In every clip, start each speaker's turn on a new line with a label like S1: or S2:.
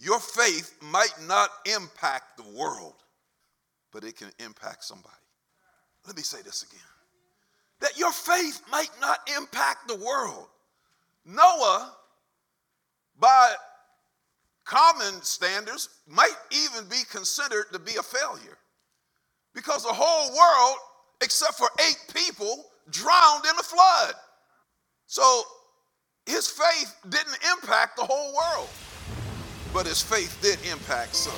S1: Your faith might not impact the world, but it can impact somebody. Let me say this again. That your faith might not impact the world. Noah, by common standards, might even be considered to be a failure because the whole world, except for 8 people, drowned in the flood. So his faith didn't impact the whole world, but his faith did impact some.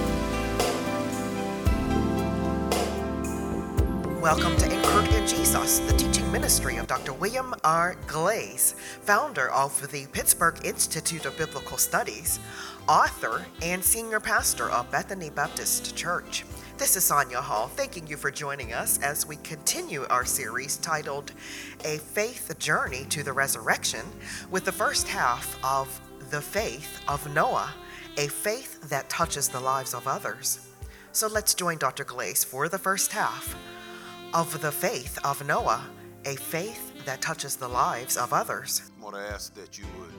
S2: Welcome to Encouraging Jesus, the teaching ministry of Dr. William R. Glaze, founder of the Pittsburgh Institute of Biblical Studies, author, and senior pastor of Bethany Baptist Church. This is Sonia Hall, thanking you for joining us as we continue our series titled A Faith Journey to the Resurrection, with the first half of The Faith of Noah, a faith that touches the lives of others. So let's join Dr. Glaze for the first half of The Faith of Noah, a faith that touches the lives of others.
S1: I want to ask that you would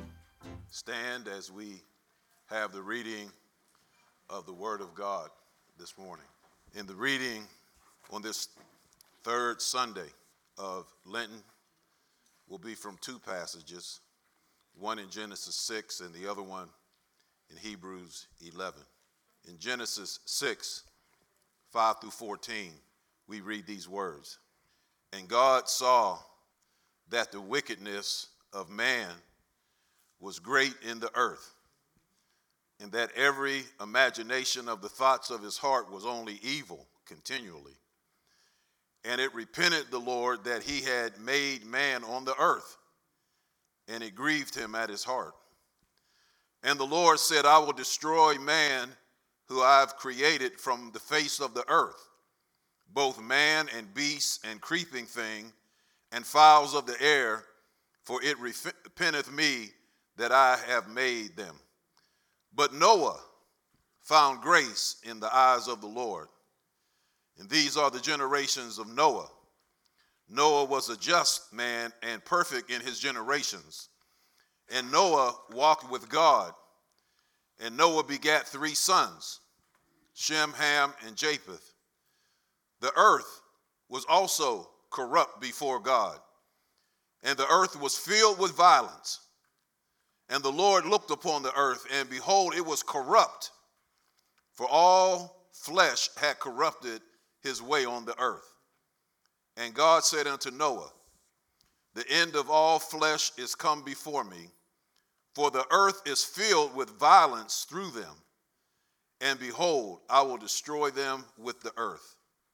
S1: stand as we have the reading of the Word of God this morning. In the reading on this third Sunday of Lenten will be from 2 passages, one in Genesis 6 and the other one in Hebrews 11. In Genesis 6, 5 through 14, we read these words. And God saw that the wickedness of man was great in the earth, and that every imagination of the thoughts of his heart was only evil continually. And it repented the Lord that he had made man on the earth, and it grieved him at his heart. And the Lord said, I will destroy man who I have created from the face of the earth, both man and beast and creeping thing and fowls of the air, for it repenteth me that I have made them. But Noah found grace in the eyes of the Lord. And these are the generations of Noah. Noah was a just man and perfect in his generations. And Noah walked with God. And Noah begat 3 sons, Shem, Ham, and Japheth. The earth was also corrupt before God, and the earth was filled with violence. And the Lord looked upon the earth, and behold, it was corrupt, for all flesh had corrupted his way on the earth. And God said unto Noah, the end of all flesh is come before me, for the earth is filled with violence through them. And behold, I will destroy them with the earth.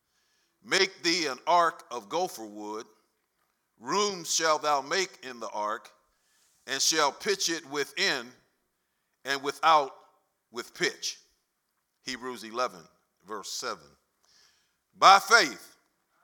S1: Make thee an ark of gopher wood. Rooms shalt thou make in the ark, and shall pitch it within and without with pitch. Hebrews 11, verse 7. By faith,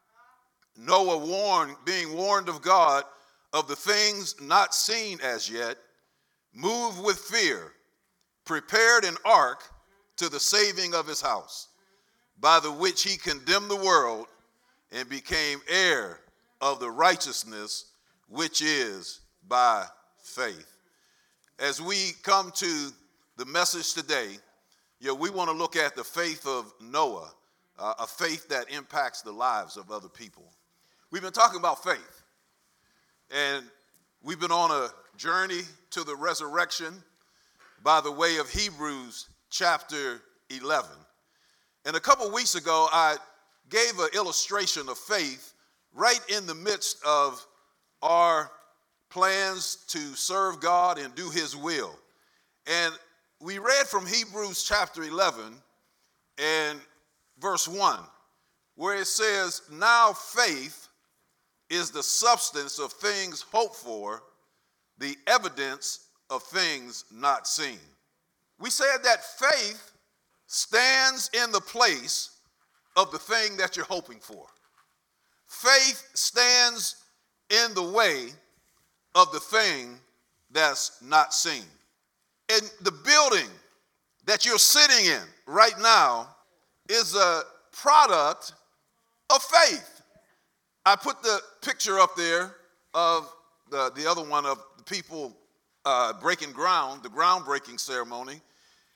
S1: Noah being warned of God of the things not seen as yet, moved with fear, prepared an ark to the saving of his house, by the which he condemned the world and became heir of the righteousness which is by faith. As we come to the message today, we want to look at the faith of Noah, a faith that impacts the lives of other people. We've been talking about faith, and we've been on a journey to the resurrection by the way of Hebrews chapter 11. And a couple weeks ago, I gave an illustration of faith right in the midst of our plans to serve God and do his will. And we read from Hebrews chapter 11 and verse 1, where it says, now faith is the substance of things hoped for, the evidence of things not seen. We said that faith stands in the place of the thing that you're hoping for. Faith stands in the way of the thing that's not seen. And the building that you're sitting in right now is a product of faith. I put the picture up there of the other one of the people breaking ground, the groundbreaking ceremony.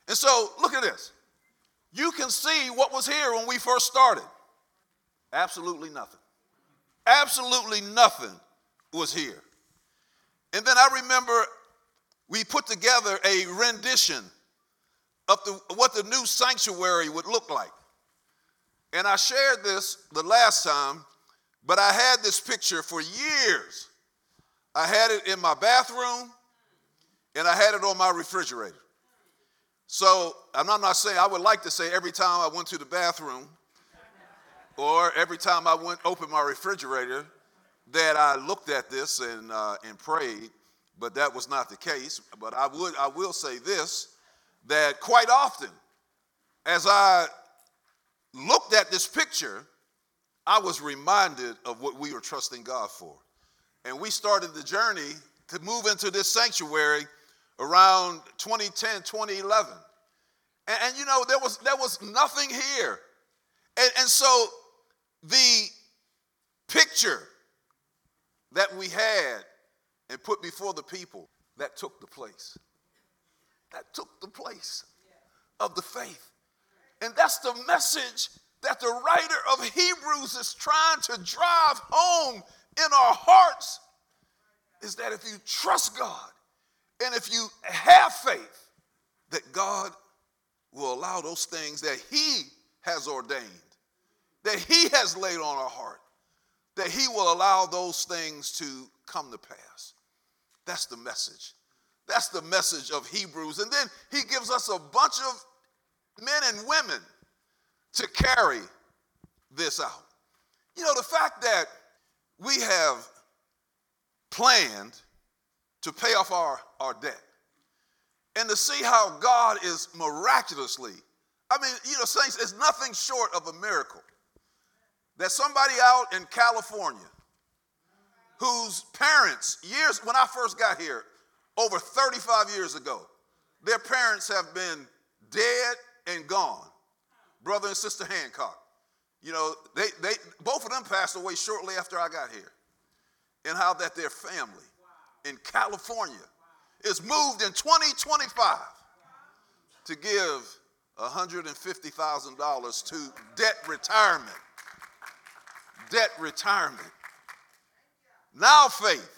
S1: And so look at this. You can see what was here when we first started. Absolutely nothing. Absolutely nothing was here. And then I remember we put together a rendition of what the new sanctuary would look like. And I shared this the last time, but I had this picture for years. I had it in my bathroom, and I had it on my refrigerator. So I'm not saying, I would like to say every time I went to the bathroom or every time I opened my refrigerator that I looked at this and prayed, but that was not the case. But I will say this, that quite often as I looked at this picture, I was reminded of what we were trusting God for. And we started the journey to move into this sanctuary around 2010, 2011. And you know, there was nothing here. And so the picture that we had and put before the people, that took the place. That took the place of the faith. And that's the message that the writer of Hebrews is trying to drive home in our hearts, is that if you trust God and if you have faith, that God will allow those things that he has ordained, that he has laid on our heart, that he will allow those things to come to pass. That's the message. That's the message of Hebrews. And then he gives us a bunch of men and women to carry this out. You know, the fact that we have planned to pay off our debt and to see how God is miraculously, I mean, you know, saints, it's nothing short of a miracle that somebody out in California whose parents, when I first got here, over 35 years ago, their parents have been dead and gone. Brother and Sister Hancock. You know, they both of them passed away shortly after I got here. And how that their family in California is moved in 2025 to give $150,000 to debt retirement. Debt retirement. Now faith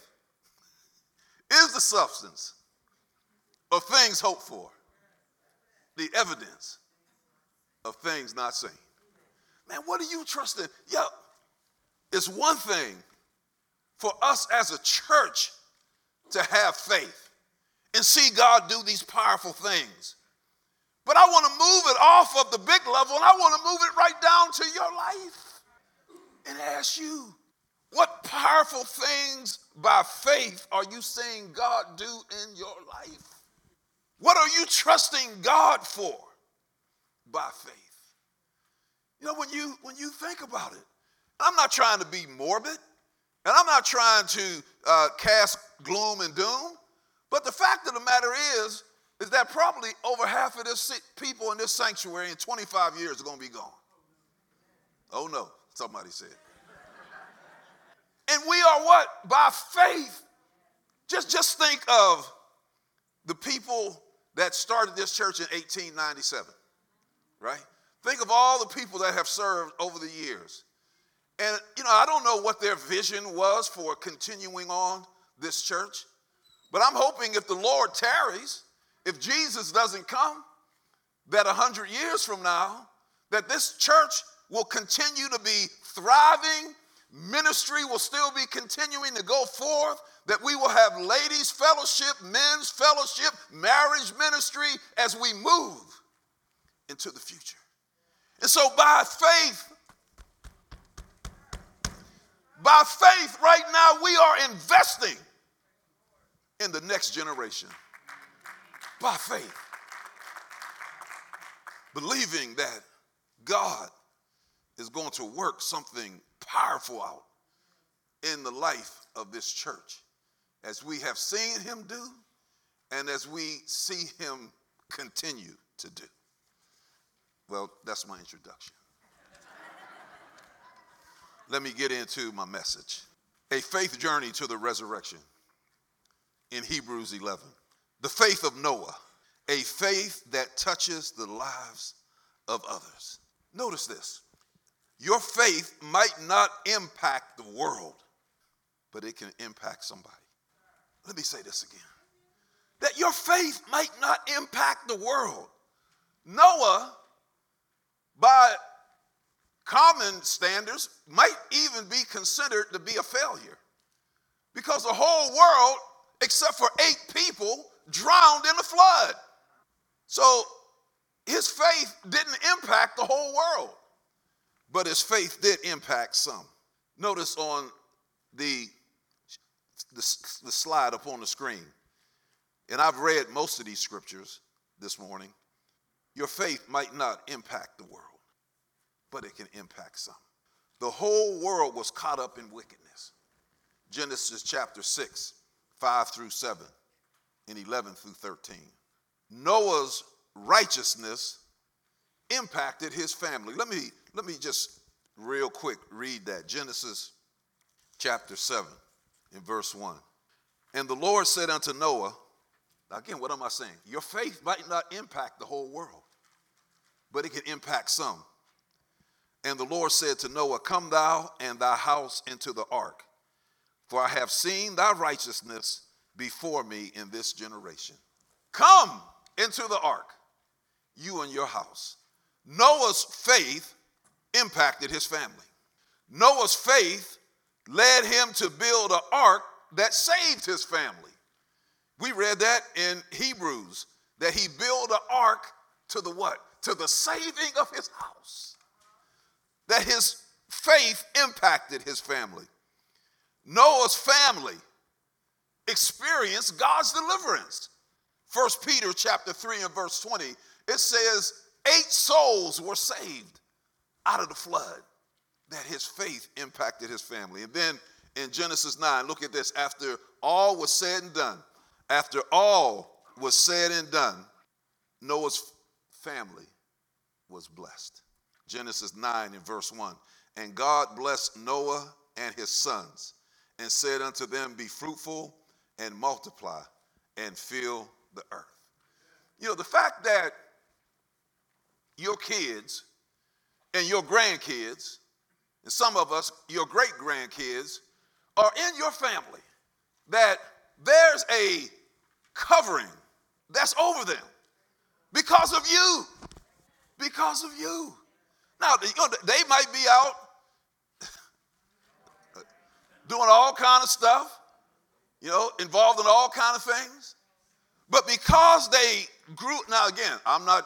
S1: is the substance of things hoped for, the evidence of things not seen. Man, what are you trusting? Yeah, it's one thing for us as a church to have faith and see God do these powerful things. But I want to move it off of the big level, and I want to move it right down to your life and ask you, what powerful things by faith are you seeing God do in your life? What are you trusting God for by faith? You know, when you think about it, I'm not trying to be morbid, and I'm not trying to cast gloom and doom, but the fact of the matter is that probably over half of this people in this sanctuary in 25 years are going to be gone. Oh no, somebody said. And we are what? By faith. Just think of the people that started this church in 1897, right? Think of all the people that have served over the years. And, you know, I don't know what their vision was for continuing on this church, but I'm hoping if the Lord tarries, if Jesus doesn't come, that 100 years from now, that this church will continue to be thriving, ministry will still be continuing to go forth, that we will have ladies' fellowship, men's fellowship, marriage ministry as we move into the future. And so by faith right now, we are investing in the next generation. By faith. Believing that God is going to work something powerful out in the life of this church, as we have seen him do and as we see him continue to do. Well, that's my introduction. Let me get into my message. A faith journey to the resurrection in Hebrews 11. The faith of Noah. a faith that touches the lives of others. Notice this. Your faith might not impact the world, but it can impact somebody. Let me say this again. That your faith might not impact the world. Noah, by common standards, might even be considered to be a failure because the whole world, except for 8 people, drowned in the flood. So his faith didn't impact the whole world, but his faith did impact some. Notice on the slide up on the screen, and I've read most of these scriptures this morning. Your faith might not impact the world, but it can impact some. The whole world was caught up in wickedness. Genesis chapter 6, 5 through 7, and 11 through 13. Noah's righteousness impacted his family. Let me just real quick read that. Genesis chapter 7 in verse 1. And the Lord said unto Noah, again, what am I saying? Your faith might not impact the whole world, but it can impact some. And the Lord said to Noah, come thou and thy house into the ark, for I have seen thy righteousness before me in this generation. Come into the ark, you and your house. Noah's faith impacted his family. Noah's faith led him to build an ark that saved his family. We read that in Hebrews, that he built an ark to the what? To the saving of his house. That his faith impacted his family. Noah's family experienced God's deliverance. 1 Peter chapter 3 and verse 20, it says 8 souls were saved out of the flood. That his faith impacted his family. And then in Genesis 9, look at this. After all was said and done, Noah's family was blessed. Genesis 9 and verse 1. And God blessed Noah and his sons and said unto them, be fruitful and multiply and fill the earth. You know, the fact that your kids and your grandkids, and some of us, your great-grandkids, are in your family, that there's a covering that's over them because of you. Because of you. Now, they might be out doing all kind of stuff, involved in all kind of things. But because they grew, now again, I'm not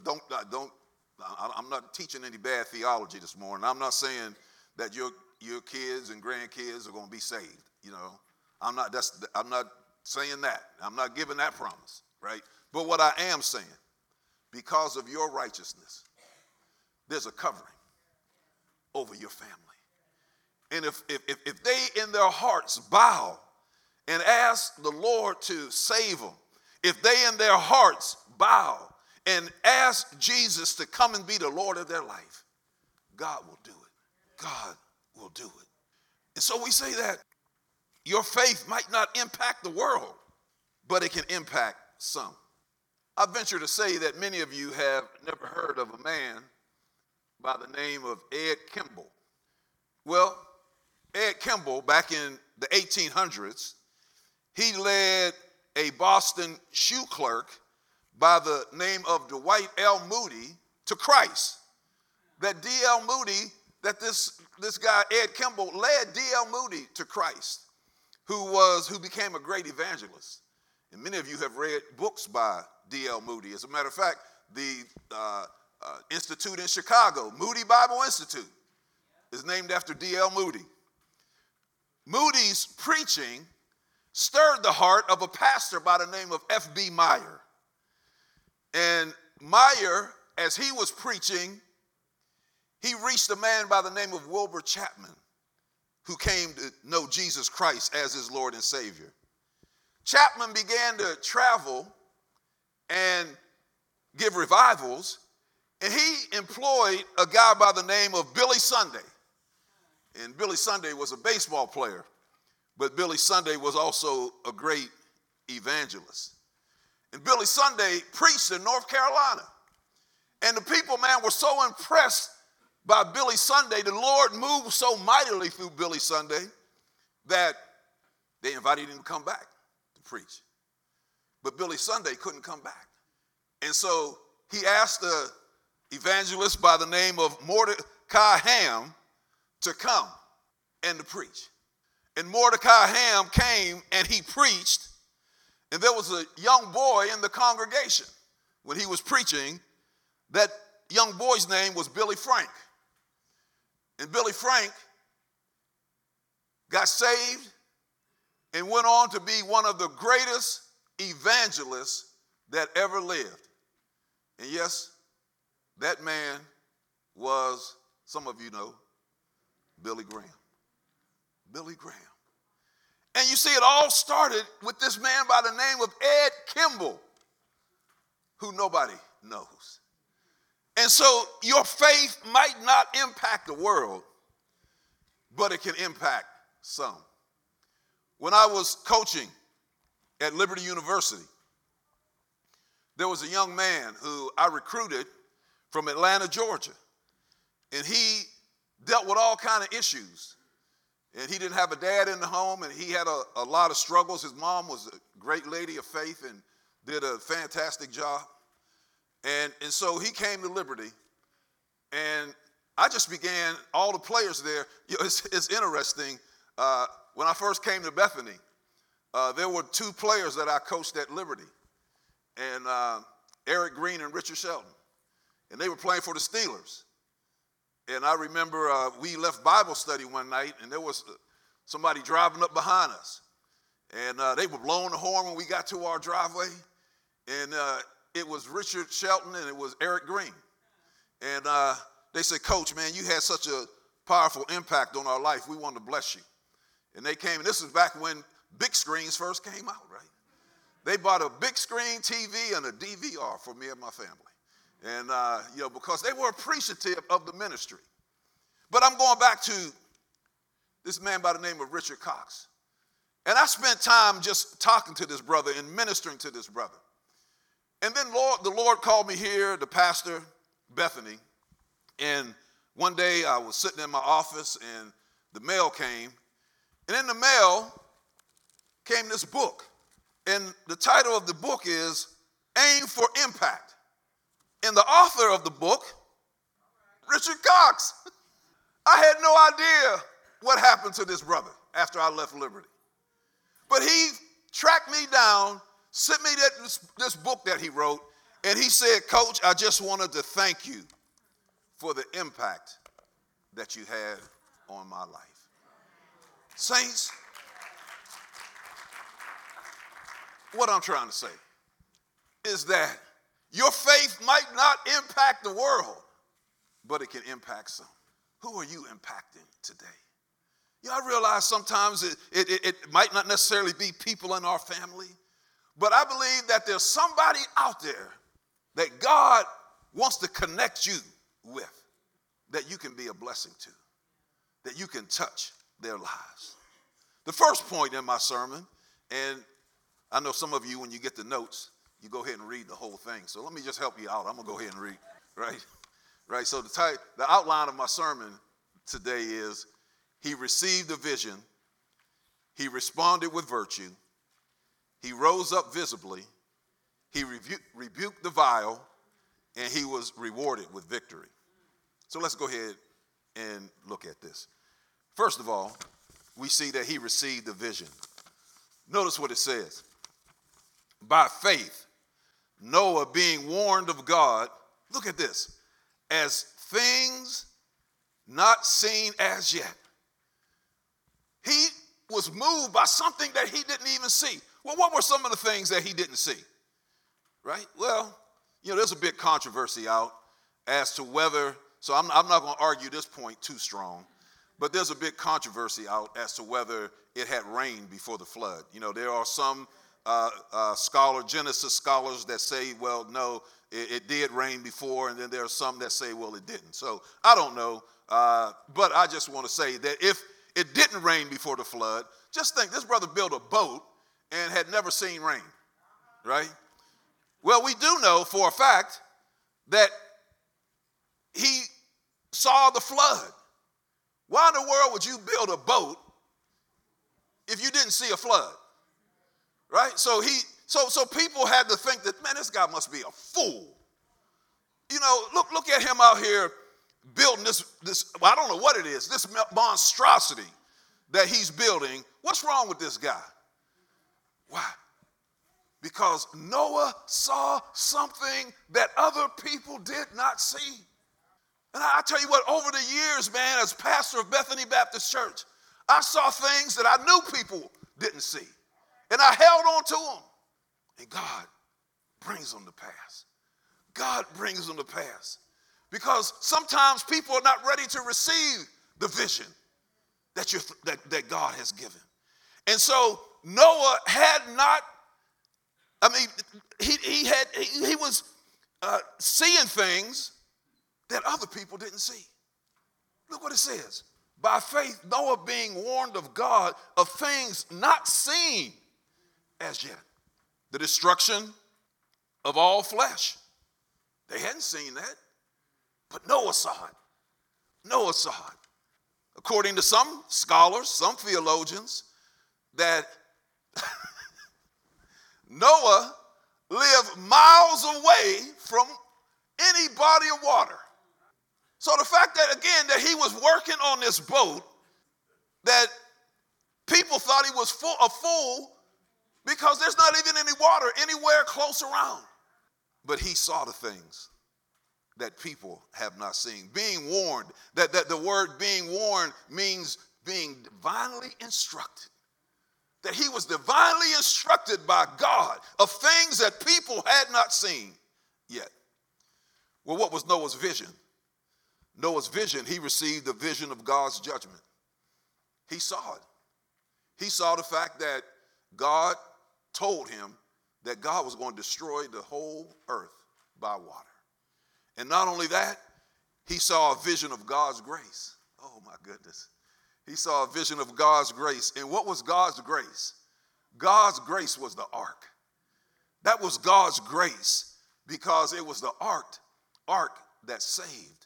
S1: teaching any bad theology this morning. I'm not saying that your kids and grandkids are going to be saved. I'm not saying that. I'm not giving that promise, right? But what I am saying, because of your righteousness, there's a covering over your family. And if they in their hearts bow and ask the Lord to save them, if they in their hearts bow and ask Jesus to come and be the Lord of their life, God will do it. God will do it. And so we say that your faith might not impact the world, but it can impact some. I venture to say that many of you have never heard of a man by the name of Ed Kimball. Well, Ed Kimball, back in the 1800s, he led a Boston shoe clerk by the name of Dwight L. Moody to Christ. That D.L. Moody, that this guy Ed Kimball led D.L. Moody to Christ, who became a great evangelist. And many of you have read books by D.L. Moody. As a matter of fact, the institute in Chicago, Moody Bible Institute, is named after D.L. Moody. Moody's preaching stirred the heart of a pastor by the name of F.B. Meyer. And Meyer, as he was preaching, he reached a man by the name of Wilbur Chapman, who came to know Jesus Christ as his Lord and Savior. Chapman began to travel and give revivals, and he employed a guy by the name of Billy Sunday. And Billy Sunday was a baseball player, but Billy Sunday was also a great evangelist. And Billy Sunday preached in North Carolina. And the people, man, were so impressed by Billy Sunday. The Lord moved so mightily through Billy Sunday that they invited him to come back to preach. But Billy Sunday couldn't come back. And so he asked the evangelist by the name of Mordecai Ham to come and to preach. And Mordecai Ham came and he preached. And there was a young boy in the congregation when he was preaching. That young boy's name was Billy Frank. And Billy Frank got saved and went on to be one of the greatest evangelists that ever lived. And yes, that man was, some of you know, Billy Graham. Billy Graham. And you see, it all started with this man by the name of Ed Kimball, who nobody knows. And so your faith might not impact the world, but it can impact some. When I was coaching at Liberty University, there was a young man who I recruited from Atlanta, Georgia. And he dealt with all kinds of issues. And he didn't have a dad in the home, and he had a lot of struggles. His mom was a great lady of faith and did a fantastic job. And so he came to Liberty, and I just began, all the players there, it's interesting. When I first came to Bethany, there were two players that I coached at Liberty, and Eric Green and Richard Shelton. And they were playing for the Steelers. And I remember we left Bible study one night, and there was somebody driving up behind us. And they were blowing the horn when we got to our driveway. And it was Richard Shelton and it was Eric Green. And they said, "Coach, man, you had such a powerful impact on our life. We wanted to bless you." And they came, and this was back when big screens first came out, right? They bought a big screen TV and a DVR for me and my family. And, because they were appreciative of the ministry. But I'm going back to this man by the name of Richard Cox. And I spent time just talking to this brother and ministering to this brother. And then the Lord called me here, the pastor, Bethany. And one day I was sitting in my office and the mail came. And in the mail came this book. And the title of the book is Aim for Impact. And the author of the book, Richard Cox. I had no idea what happened to this brother after I left Liberty. But he tracked me down, sent me this book that he wrote, and he said, "Coach, I just wanted to thank you for the impact that you had on my life." Saints, what I'm trying to say is that your faith might not impact the world, but it can impact some. Who are you impacting today? I realize sometimes it might not necessarily be people in our family, but I believe that there's somebody out there that God wants to connect you with, that you can be a blessing to, that you can touch their lives. The first point in my sermon, and I know some of you, when you get the notes, you go ahead and read the whole thing. So let me just help you out. I'm going to go ahead and read, right? So the outline of my sermon today is, he received a vision, he responded with virtue, he rose up visibly, he rebuked the vile, and he was rewarded with victory. So let's go ahead and look at this. First of all, we see that he received a vision. Notice what it says. By faith, Noah, being warned of God, look at this, as things not seen as yet. He was moved by something that he didn't even see. Well, what were some of the things that he didn't see? Right? Well, there's a big controversy out as to whether, so I'm not going to argue this point too strong, but there's a big controversy out as to whether it had rained before the flood. There are some Genesis scholars that say, well, no, it did rain before, and then there are some that say, well, it didn't. So I don't know, but I just want to say that if it didn't rain before the flood, just think, this brother built a boat and had never seen rain, right? Well, we do know for a fact that he saw the flood. Why in the world would you build a boat if you didn't see a flood? Right? So people had to think that, man, this guy must be a fool. You know, look at him out here building this, well, I don't know what it is, this monstrosity that he's building. What's wrong with this guy? Why? Because Noah saw something that other people did not see. And I tell you what, over the years, man, as pastor of Bethany Baptist Church, I saw things that I knew people didn't see. And I held on to them. And God brings them to pass. God brings them to pass. Because sometimes people are not ready to receive the vision that God has given. And so Noah had not, he was seeing things that other people didn't see. Look what it says. By faith, Noah being warned of God of things not seen as yet. The destruction of all flesh. They hadn't seen that, but Noah saw it. Noah saw it. According to some scholars, some theologians, that Noah lived miles away from any body of water. So the fact that, again, that he was working on this boat, that people thought he was a fool because there's not even any water anywhere close around. But he saw the things that people have not seen. Being warned, that the word being warned means being divinely instructed. That he was divinely instructed by God of things that people had not seen yet. Well, what was Noah's vision? Noah's vision, he received the vision of God's judgment. He saw it. He saw the fact that God told him that God was going to destroy the whole earth by water. And not only that, he saw a vision of God's grace. Oh my goodness. He saw a vision of God's grace. And what was God's grace? God's grace was the ark. That was God's grace because it was the ark that saved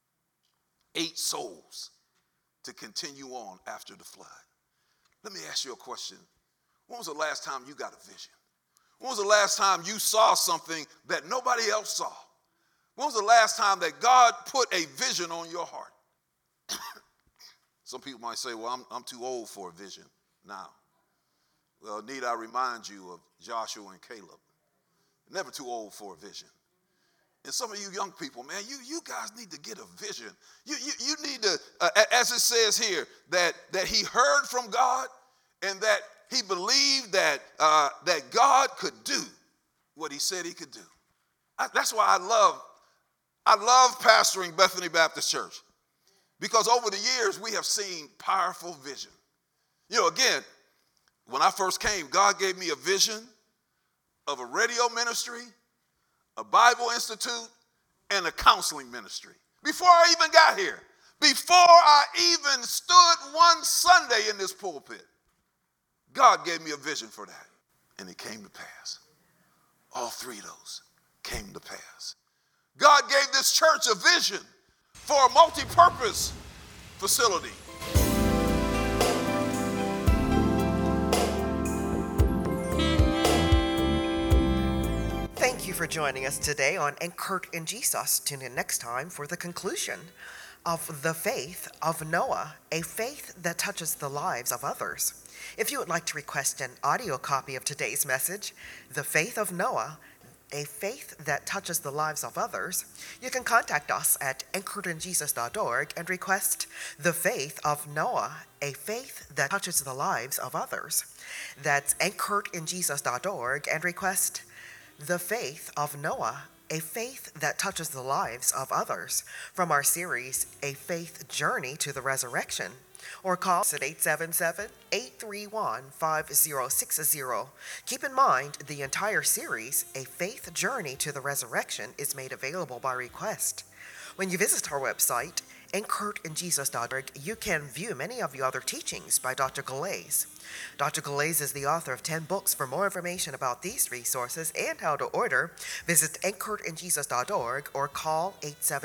S1: 8 souls to continue on after the flood. Let me ask you a question. When was the last time you got a vision? When was the last time you saw something that nobody else saw? When was the last time that God put a vision on your heart? Some people might say, well, I'm too old for a vision now. Well, need I remind you of Joshua and Caleb? Never too old for a vision. And some of you young people, man, you guys need to get a vision. You need to, as it says here, that he heard from God and that he believed that God could do what he said he could do. That's why I love pastoring Bethany Baptist Church, because over the years we have seen powerful vision. You know, again, when I first came, God gave me a vision of a radio ministry, a Bible Institute, and a counseling ministry. Before I even got here, before I even stood one Sunday in this pulpit, God gave me a vision for that, and it came to pass. All 3 of those came to pass. God gave this church a vision for a multi-purpose facility.
S2: Thank you for joining us today on Anchored in Jesus. Tune in next time for the conclusion of the faith of Noah, a faith that touches the lives of others. If you would like to request an audio copy of today's message, The Faith of Noah, a faith that touches the lives of others, you can contact us at anchoredinjesus.org and request The Faith of Noah, a faith that touches the lives of others. That's anchoredinjesus.org and request The Faith of Noah, a faith that touches the lives of others, from our series, A Faith Journey to the Resurrection. Or call us at 877-831-5060. Keep in mind, the entire series, A Faith Journey to the Resurrection, is made available by request. When you visit our website, anchoredinjesus.org, you can view many of the other teachings by Dr. Galais. Dr. Galais is the author of 10 books. For more information about these resources and how to order, visit anchoredinjesus.org or call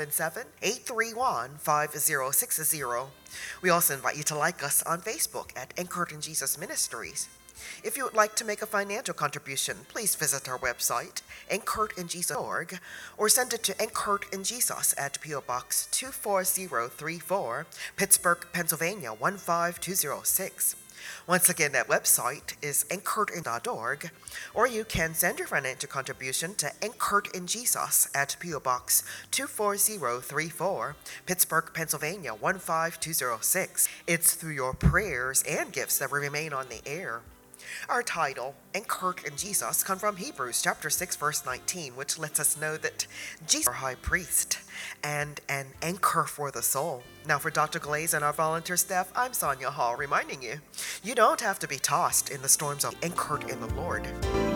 S2: 877-831-5060. We also invite you to like us on Facebook at Anchored in Jesus Ministries. If you would like to make a financial contribution, please visit our website, anchoredinjesus.org, or send it to Anchored in Jesus at P.O. Box 24034, Pittsburgh, Pennsylvania 15206. Once again, that website is anchoredin.org, or you can send your financial contribution to Anchored in Jesus at P.O. Box 24034, Pittsburgh, Pennsylvania 15206. It's through your prayers and gifts that we remain on the air. Our title, Anchored in Jesus, comes from Hebrews chapter 6, verse 19, which lets us know that Jesus is our high priest and an anchor for the soul. Now for Dr. Galais and our volunteer staff, I'm Sonia Hall, reminding you, you don't have to be tossed in the storms of anchored in the Lord.